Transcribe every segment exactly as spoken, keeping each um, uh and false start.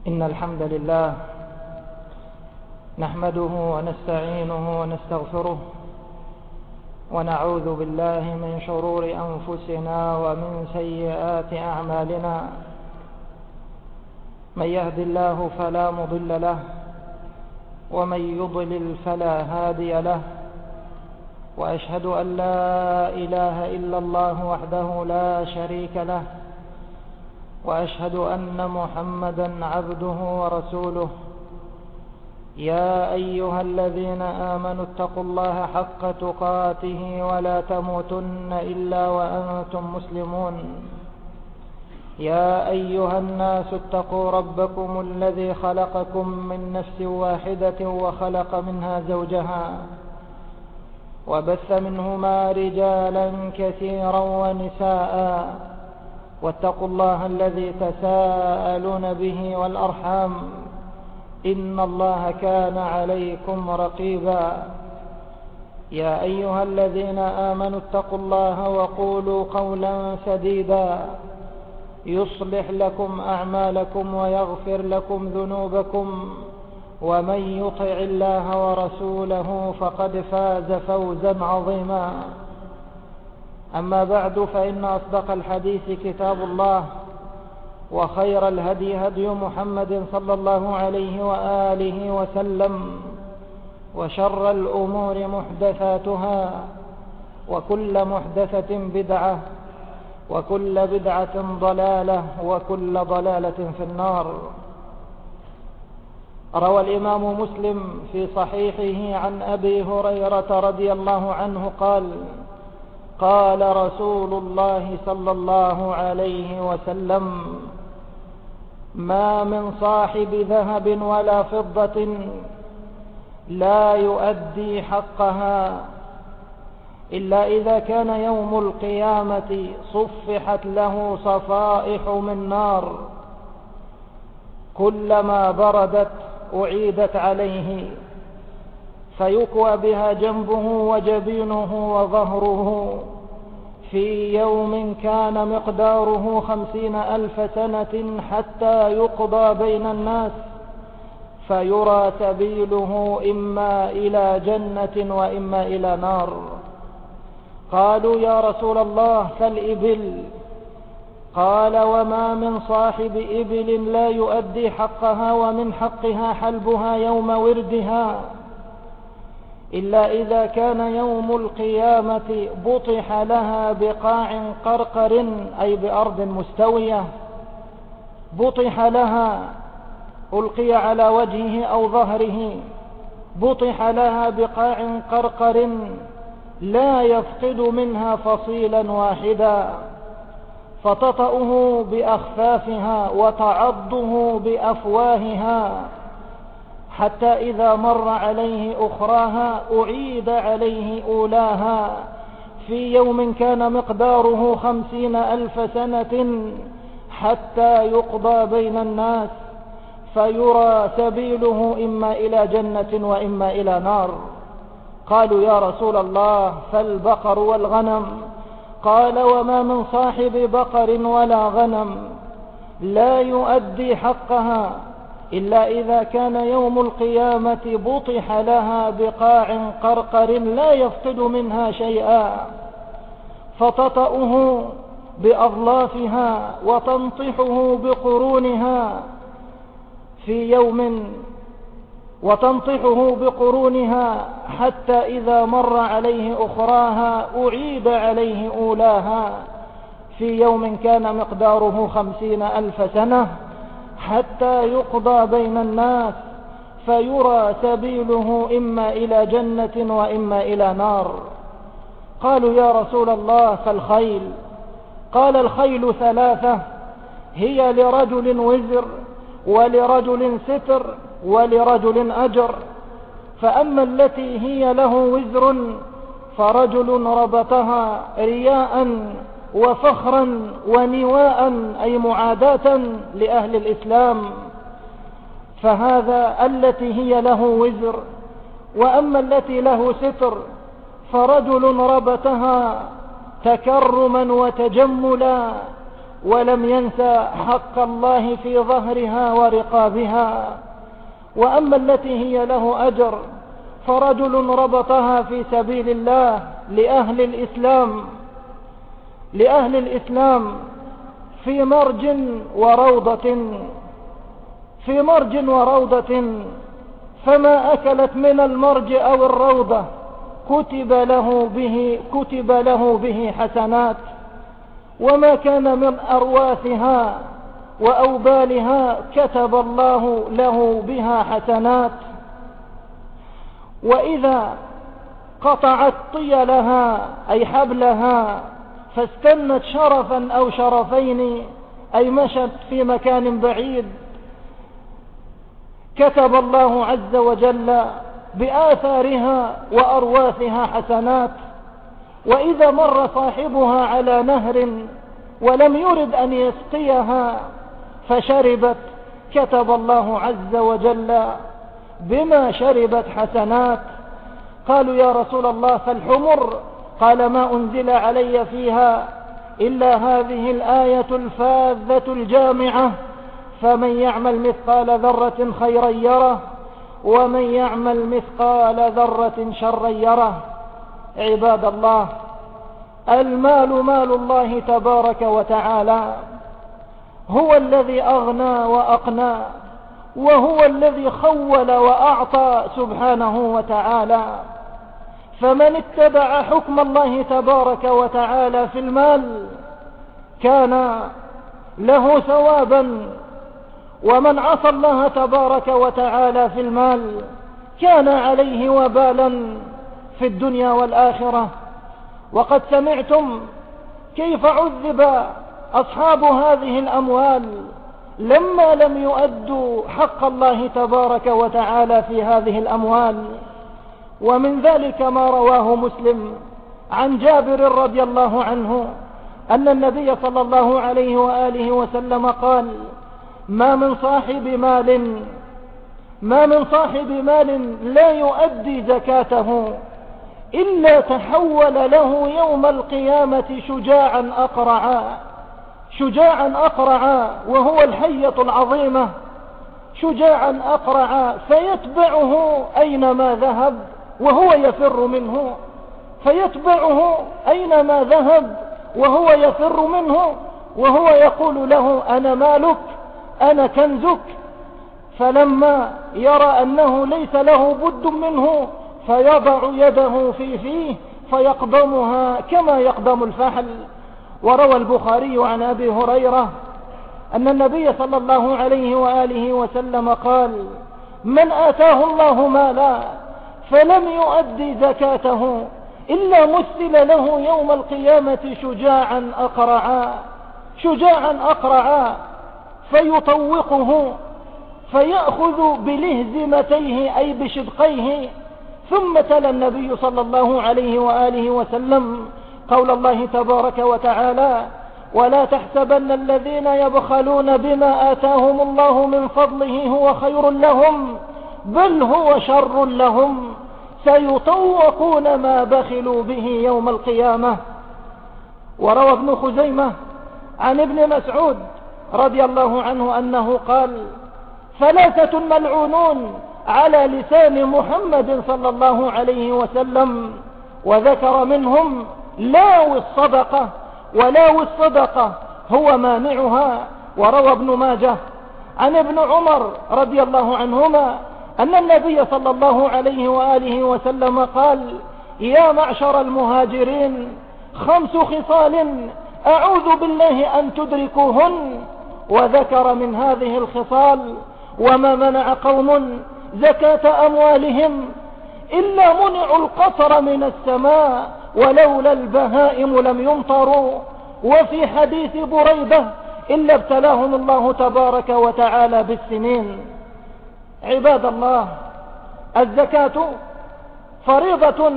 إن الحمد لله نحمده ونستعينه ونستغفره ونعوذ بالله من شرور أنفسنا ومن سيئات أعمالنا. من يهد الله فلا مضل له ومن يضلل فلا هادي له، وأشهد أن لا إله إلا الله وحده لا شريك له، وأشهد أن محمدا عبده ورسوله. يا أيها الذين آمنوا اتقوا الله حق تقاته ولا تموتن إلا وأنتم مسلمون. يا أيها الناس اتقوا ربكم الذي خلقكم من نفس واحدة وخلق منها زوجها وبث منهما رجالا كثيرا ونساء، واتقوا الله الذي تساءلون به والأرحام، إن الله كان عليكم رقيبا. يا أيها الذين آمنوا اتقوا الله وقولوا قولا سديدا يصلح لكم أعمالكم ويغفر لكم ذنوبكم، ومن يطع الله ورسوله فقد فاز فوزا عظيما. أما بعد، فإن أصدق الحديث كتاب الله، وخير الهدي هدي محمد صلى الله عليه وآله وسلم، وشر الأمور محدثاتها، وكل محدثة بدعة، وكل بدعة ضلالة، وكل ضلالة في النار. روى الإمام مسلم في صحيحه عن أبي هريرة رضي الله عنه قال: قال رسول الله صلى الله عليه وسلم: ما من صاحب ذهب ولا فضة لا يؤدي حقها إلا إذا كان يوم القيامة صفحت له صفائح من نار، كلما بردت أعيدت عليه، فيكوى بها جنبه وجبينه وظهره، في يوم كان مقداره خمسين ألف سنة حتى يقضى بين الناس، فيرى سبيله إما إلى جنة وإما إلى نار. قالوا: يا رسول الله، فالإبل؟ قال: وما من صاحب إبل لا يؤدي حقها ومن حقها حلبها يوم وردها إلا إذا كان يوم القيامة بطح لها بقاع قرقر، أي بأرض مستوية، بطح لها، ألقي على وجهه أو ظهره، بطح لها بقاع قرقر لا يفقد منها فصيلا واحدا، فتطأه بأخفافها وتعضه بأفواهها، حتى إذا مر عليه أخراها أعيد عليه أولاها، في يوم كان مقداره خمسين ألف سنة حتى يقضى بين الناس، فيرى سبيله إما إلى جنة وإما إلى نار. قالوا: يا رسول الله، فالبقر والغنم؟ قال: وما من صاحب بقر ولا غنم لا يؤدي حقها إلا إذا كان يوم القيامة بطح لها بقاع قرقر لا يفقد منها شيئا، فتطأه بأظلافها وتنطحه بقرونها في يوم وتنطحه بقرونها حتى إذا مر عليه أخراها أعيد عليه أولاها، في يوم كان مقداره خمسين ألف سنة حتى يقضى بين الناس، فيرى سبيله إما إلى جنة وإما إلى نار. قالوا: يا رسول الله، فالخيل؟ قال: الخيل ثلاثة، هي لرجل وزر، ولرجل ستر، ولرجل أجر. فأما التي هي له وزر فرجل ربطها رياء وفخرا ونواء، أي معاداة لأهل الإسلام، فهذا التي هي له وزر. وأما التي له ستر فرجل ربطها تكرما وتجملا ولم ينسى حق الله في ظهرها ورقابها. وأما التي هي له أجر فرجل ربطها في سبيل الله لأهل الإسلام لأهل الإسلام في مرج وروضة في مرج وروضة فما أكلت من المرج أو الروضة كتب له به كتب له به حسنات، وما كان من أرواثها وأوبالها كتب الله له بها حسنات. وإذا قطعت طيلها أي حبلها فاستنت شرفا أو شرفين أي مشت في مكان بعيد كتب الله عز وجل بآثارها وأرواثها حسنات. وإذا مر صاحبها على نهر ولم يرد أن يسقيها فشربت كتب الله عز وجل بما شربت حسنات. قالوا يا رسول الله فالحمر؟ قال ما أنزل علي فيها إلا هذه الآية الفاذة الجامعة فمن يعمل مثقال ذرة خيرا يره ومن يعمل مثقال ذرة شرا يره. عباد الله، المال مال الله تبارك وتعالى، هو الذي أغنى وأقنى، وهو الذي خول وأعطى سبحانه وتعالى. فمن اتبع حكم الله تبارك وتعالى في المال كان له ثوابا، ومن عصى الله تبارك وتعالى في المال كان عليه وبالا في الدنيا والآخرة. وقد سمعتم كيف عذب أصحاب هذه الأموال لما لم يؤدوا حق الله تبارك وتعالى في هذه الأموال. ومن ذلك ما رواه مسلم عن جابر رضي الله عنه أن النبي صلى الله عليه وآله وسلم قال ما من صاحب مال ما من صاحب مال لا يؤدي زكاته إلا تحول له يوم القيامة شجاعا أقرعا شجاعا أقرعا وهو الحية العظيمة، شجاعا أقرعا فيتبعه أينما ذهب وهو يفر منه فيتبعه أينما ذهب وهو يفر منه وهو يقول له أنا مالك أنا كنزك. فلما يرى أنه ليس له بد منه فيضع يده في فيه فيقضمها كما يقضم الفحل. وروى البخاري عن أبي هريرة أن النبي صلى الله عليه وآله وسلم قال من آتاه الله مالا فلم يؤدي زكاته إلا مثل له يوم القيامة شجاعا أقرعا شجاعا أقرعا فيطوقه فيأخذ بلهزمتيه أي بشدقيه. ثم تلا النبي صلى الله عليه وآله وسلم قول الله تبارك وتعالى ولا تحسبن الذين يبخلون بما آتاهم الله من فضله هو خير لهم بل هو شر لهم سيطوقون ما بخلوا به يوم القيامة. وروى ابن خزيمة عن ابن مسعود رضي الله عنه أنه قال ثلاثة ملعونون على لسان محمد صلى الله عليه وسلم، وذكر منهم لاو الصدقة ولاو الصدقة هو مانعها. وروى ابن ماجه عن ابن عمر رضي الله عنهما أن النبي صلى الله عليه وآله وسلم قال يا معشر المهاجرين خمس خصال أعوذ بالله أن تدركوهن. وذكر من هذه الخصال وما منع قوم زكاة أموالهم إلا منعوا القطر من السماء ولولا البهائم لم يمطروا. وفي حديث بريدة إلا ابتلاهم الله تبارك وتعالى بالسنين. عباد الله، الزكاة فريضة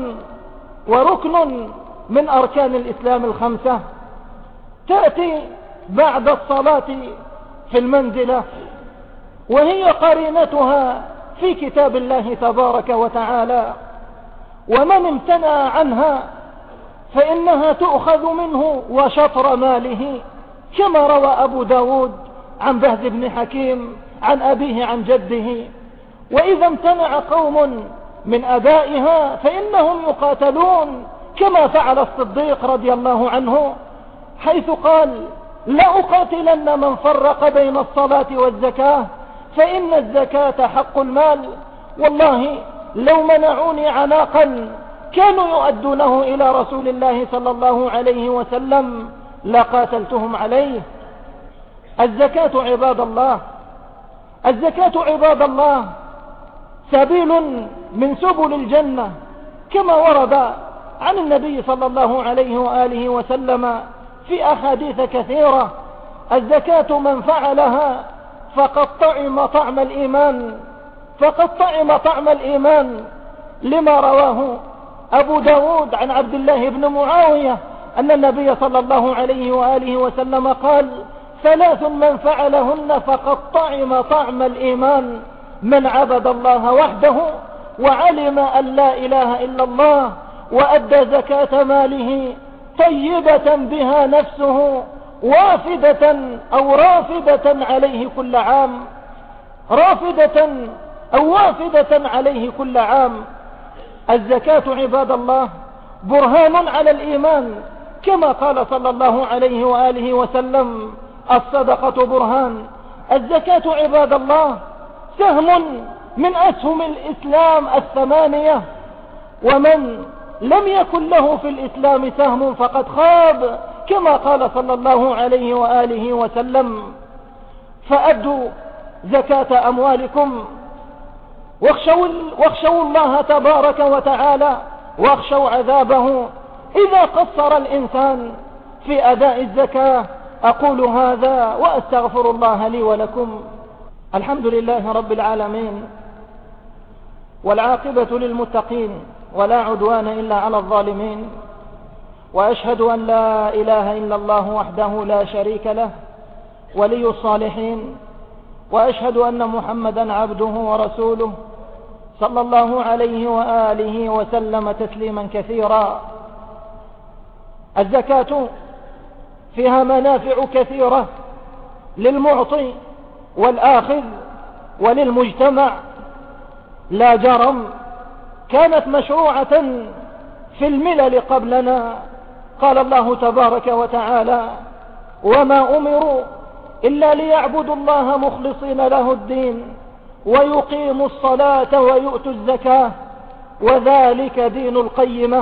وركن من أركان الإسلام الخمسة، تأتي بعد الصلاة في المنزلة، وهي قرينتها في كتاب الله تبارك وتعالى. ومن امتنع عنها فإنها تؤخذ منه وشطر ماله كما روى أبو داود عن بهز بن حكيم عن أبيه عن جده. وإذا امتنع قوم من أدائها فإنهم يقاتلون، كما فعل الصديق رضي الله عنه حيث قال: لا أقاتلن من فرق بين الصلاة والزكاة فإن الزكاة حق المال، والله لو منعوني عناقا كانوا يؤدونه إلى رسول الله صلى الله عليه وسلم لقاتلتهم عليه. الزكاة عباد الله، الزكاة عباد الله سبيل من سبل الجنة، كما ورد عن النبي صلى الله عليه وآله وسلم في أحاديث كثيرة: الزكاة من فعلها فقد طعم طعم الإيمان، فقد طعم طعم الإيمان، لما رواه أبو داود عن عبد الله بن معاوية أن النبي صلى الله عليه وآله وسلم قال: ثلاث من فعلهن فقد طعم طعم الإيمان: من عبد الله وحده وعلم أن لا إله إلا الله وأدى زكاة ماله طيبة بها نفسه وافدة أو رافدة عليه كل عام، رافدة أو وافدة عليه كل عام. الزكاة عباد الله برهان على الإيمان، كما قال صلى الله عليه وآله وسلم: الصدقة برهان. الزكاة عباد الله سهم من أسهم الإسلام الثمانية، ومن لم يكن له في الإسلام سهم فقد خاب، كما قال صلى الله عليه وآله وسلم: فأدوا زكاة أموالكم واخشوا, واخشوا الله تبارك وتعالى واخشوا عذابه إذا قصر الإنسان في أداء الزكاة. أقول هذا وأستغفر الله لي ولكم. الحمد لله رب العالمين، والعاقبة للمتقين، ولا عدوان إلا على الظالمين، وأشهد أن لا إله إلا الله وحده لا شريك له ولي الصالحين، وأشهد أن محمدا عبده ورسوله صلى الله عليه وآله وسلم تسليما كثيرا. الزكاة فيها منافع كثيرة للمعطي والآخذ وللمجتمع، لا جرم كانت مشروعة في الملل قبلنا. قال الله تبارك وتعالى: وما أمروا إلا ليعبدوا الله مخلصين له الدين ويقيموا الصلاة ويؤتوا الزكاة وذلك دين القيمة.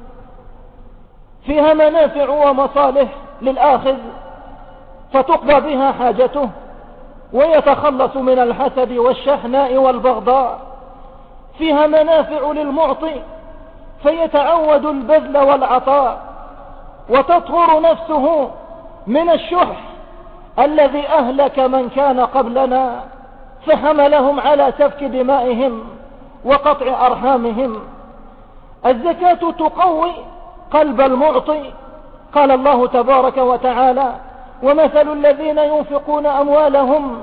فيها منافع ومصالح للآخذ فتقضى بها حاجته ويتخلص من الحسد والشحناء والبغضاء. فيها منافع للمعطي فيتعود البذل والعطاء وتطهر نفسه من الشح الذي أهلك من كان قبلنا فحملهم على سفك دمائهم وقطع أرحامهم. الزكاة تقوي قلب المعطي. قال الله تبارك وتعالى: ومثل الذين ينفقون أموالهم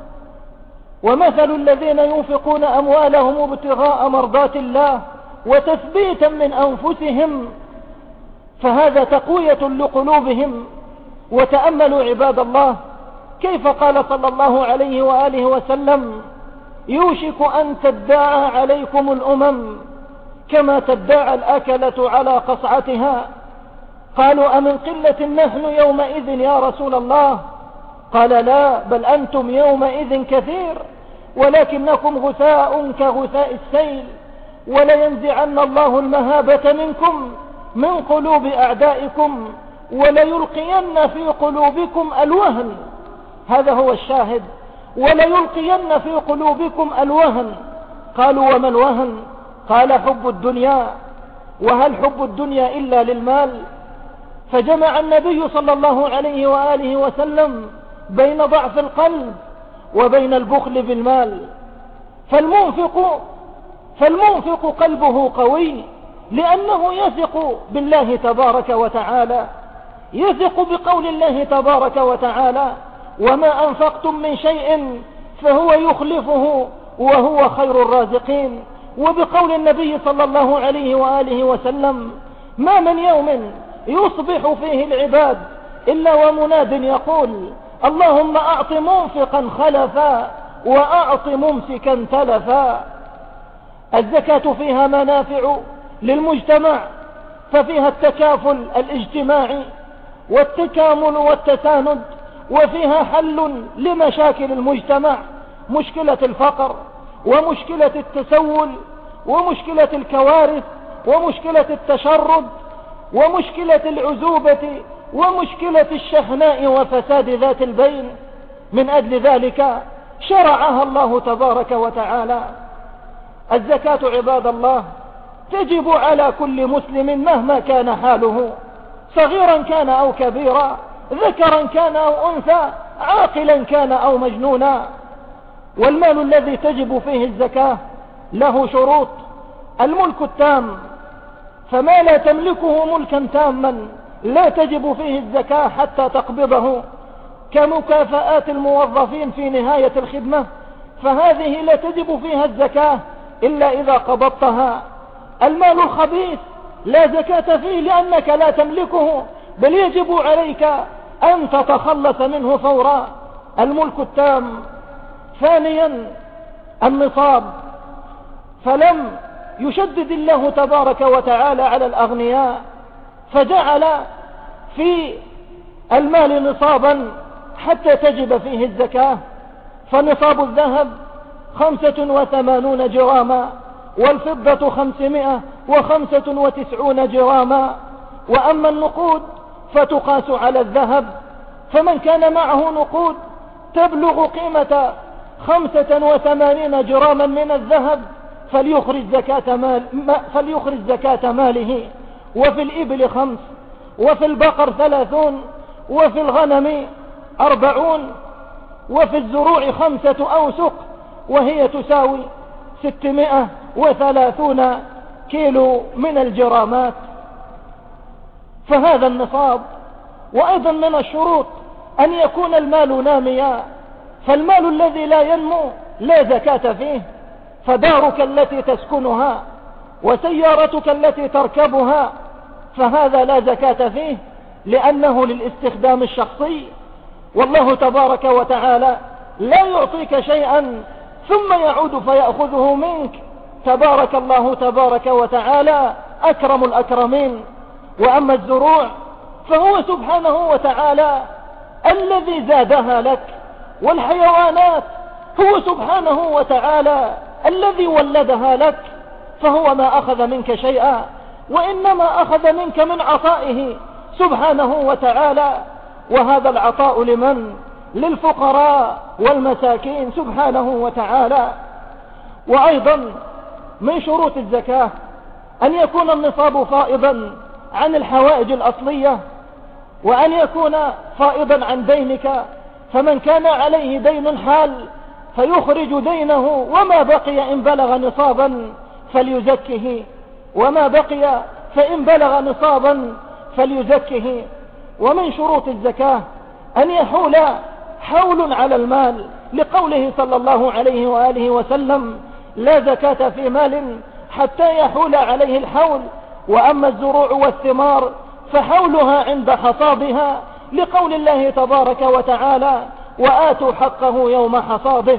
ومثل الذين ينفقون أموالهم ابتغاء مرضات الله وتثبيتا من أنفسهم، فهذا تقوية لقلوبهم. وتأملوا عباد الله كيف قال صلى الله عليه وآله وسلم: يوشك أن تداعى عليكم الأمم كما تداعى الأكلة على قصعتها. قالوا: أمن قلة نحن يومئذ يا رسول الله؟ قال: لا، بل أنتم يومئذ كثير ولكنكم غثاء كغثاء السيل، ولينزعن الله المهابة منكم من قلوب أعدائكم وليلقين في قلوبكم الوهن. هذا هو الشاهد: وليلقين في قلوبكم الوهن. قالوا: وما الوهن؟ قال: حب الدنيا. وهل حب الدنيا إلا للمال؟ فجمع النبي صلى الله عليه وآله وسلم بين ضعف القلب وبين البخل بالمال. فالمنفق فالمنفق قلبه قوي لأنه يثق بالله تبارك وتعالى، يثق بقول الله تبارك وتعالى: وما أنفقتم من شيء فهو يخلفه وهو خير الرازقين. وبقول النبي صلى الله عليه وآله وسلم: ما من يوم يصبح فيه العباد إلا ومناد يقول اللهم أعط منفقا خلفا وأعط ممسكا تلفا. الزكاة فيها منافع للمجتمع، ففيها التكافل الاجتماعي والتكامل والتساند، وفيها حل لمشاكل المجتمع، مشكلة الفقر ومشكلة التسول ومشكلة الكوارث ومشكلة التشرد ومشكلة العزوبة ومشكلة الشحناء وفساد ذات البين. من أجل ذلك شرعها الله تبارك وتعالى. الزكاة عباد الله تجب على كل مسلم مهما كان حاله، صغيرا كان أو كبيرا، ذكرا كان أو أنثى، عاقلا كان أو مجنونا. والمال الذي تجب فيه الزكاة له شروط: الملك التام، فما لا تملكه ملكا تاما لا تجب فيه الزكاة حتى تقبضه، كمكافآت الموظفين في نهاية الخدمة، فهذه لا تجب فيها الزكاة إلا إذا قبضتها. المال الخبيث لا زكاة فيه لأنك لا تملكه، بل يجب عليك أن تتخلص منه فورا. الملك التام. ثانيا النصاب، فلم يشدد الله تبارك وتعالى على الأغنياء، فجعل في المال نصابا حتى تجب فيه الزكاة. فنصاب الذهب خمسة وثمانون جراما، والفضة خمسمائة وخمسة وتسعون جراما. وأما النقود فتقاس على الذهب، فمن كان معه نقود تبلغ قيمة خمسة وثمانين جراما من الذهب فليخرج زكاة, مال فليخرج زكاة ماله. وفي الإبل خمس، وفي البقر ثلاثون، وفي الغنم أربعون، وفي الزروع خمسة أوسق، وهي تساوي ستمائة وثلاثون كيلو من الجرامات. فهذا النصاب. وأيضا من الشروط أن يكون المال ناميا، فالمال الذي لا ينمو لا زكاة فيه. فدارك التي تسكنها وسيارتك التي تركبها فهذا لا زكاة فيه، لأنه للاستخدام الشخصي، والله تبارك وتعالى لا يعطيك شيئا ثم يعود فيأخذه منك. تبارك الله تبارك وتعالى أكرم الأكرمين. وأما الزروع فهو سبحانه وتعالى الذي زادها لك، والحيوانات هو سبحانه وتعالى الذي ولدها لك، فهو ما أخذ منك شيئا، وإنما أخذ منك من عطائه سبحانه وتعالى. وهذا العطاء لمن؟ للفقراء والمساكين سبحانه وتعالى. وأيضا من شروط الزكاة أن يكون النصاب فائضا عن الحوائج الأصلية، وأن يكون فائضا عن دينك. فمن كان عليه دين حال فيخرج دينه، وما بقي إن بلغ نصابا فليزكه، وما بقي فإن بلغ نصابا فليزكه. ومن شروط الزكاة أن يحول حول على المال، لقوله صلى الله عليه وآله وسلم: لا زكاة في مال حتى يحول عليه الحول. وأما الزروع والثمار فحولها عند حصادها، لقول الله تبارك وتعالى: وآتوا حقه يوم حصاده.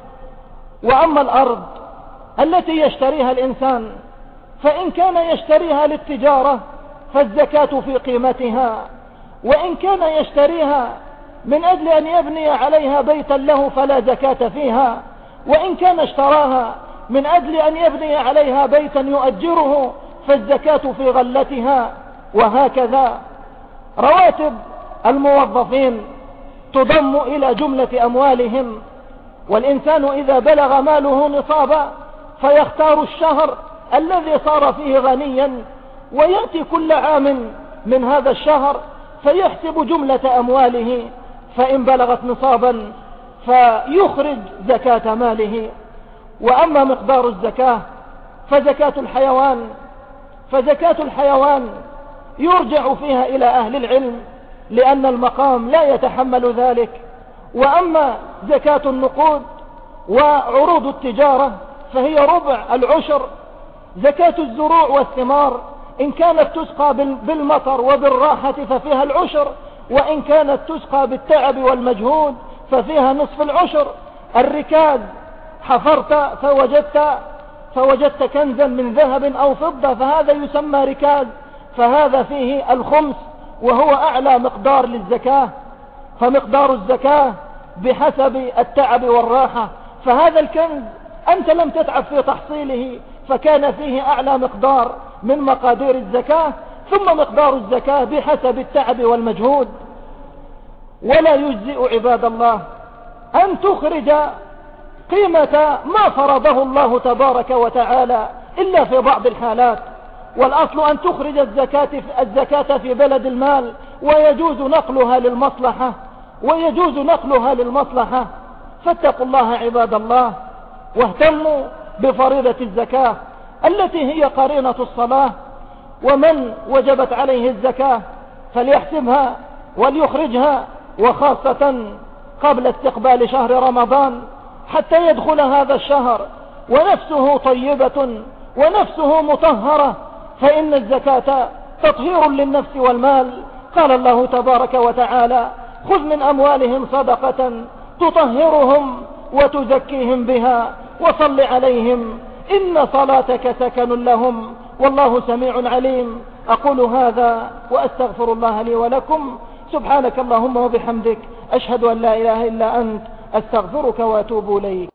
وأما الأرض التي يشتريها الإنسان فإن كان يشتريها للتجارة فالزكاة في قيمتها، وإن كان يشتريها من أجل أن يبني عليها بيتا له فلا زكاة فيها، وإن كان اشتراها من أجل أن يبني عليها بيتا يؤجره فالزكاة في غلتها. وهكذا رواتب الموظفين تضم إلى جملة أموالهم. والإنسان إذا بلغ ماله نصابا فيختار الشهر الذي صار فيه غنيا، ويأتي كل عام من هذا الشهر فيحسب جملة أمواله، فإن بلغت نصابا فيخرج زكاة ماله. وأما مقدار الزكاة فزكاة الحيوان فزكاة الحيوان يرجع فيها إلى أهل العلم، لأن المقام لا يتحمل ذلك. وأما زكاة النقود وعروض التجارة فهي ربع العشر. زكاة الزروع والثمار إن كانت تسقى بالمطر وبالراحة ففيها العشر، وإن كانت تسقى بالتعب والمجهود ففيها نصف العشر. الركاز حفرت فوجدت فوجدت كنزا من ذهب أو فضة فهذا يسمى ركاز، فهذا فيه الخمس وهو أعلى مقدار للزكاة، فمقدار الزكاة بحسب التعب والراحة. فهذا الكنز أنت لم تتعب في تحصيله فكان فيه أعلى مقدار من مقادير الزكاة، ثم مقدار الزكاة بحسب التعب والمجهود. ولا يجزئ عباد الله أن تخرج قيمة ما فرضه الله تبارك وتعالى إلا في بعض الحالات، والأصل أن تخرج الزكاة الزكاة في بلد المال، ويجوز نقلها للمصلحة ويجوز نقلها للمصلحة. فاتقوا الله عباد الله واهتموا بفريضة الزكاة التي هي قرينة الصلاة. ومن وجبت عليه الزكاة فليحسبها وليخرجها، وخاصة قبل استقبال شهر رمضان حتى يدخل هذا الشهر ونفسه طيبة ونفسه مطهرة، فإن الزكاة تطهير للنفس والمال. قال الله تبارك وتعالى: خذ من أموالهم صدقة تطهرهم وتزكيهم بها وصل عليهم إن صلاتك سكن لهم والله سميع عليم. أقول هذا وأستغفر الله لي ولكم. سبحانك اللهم وبحمدك أشهد أن لا إله إلا أنت أستغفرك وأتوب إليك.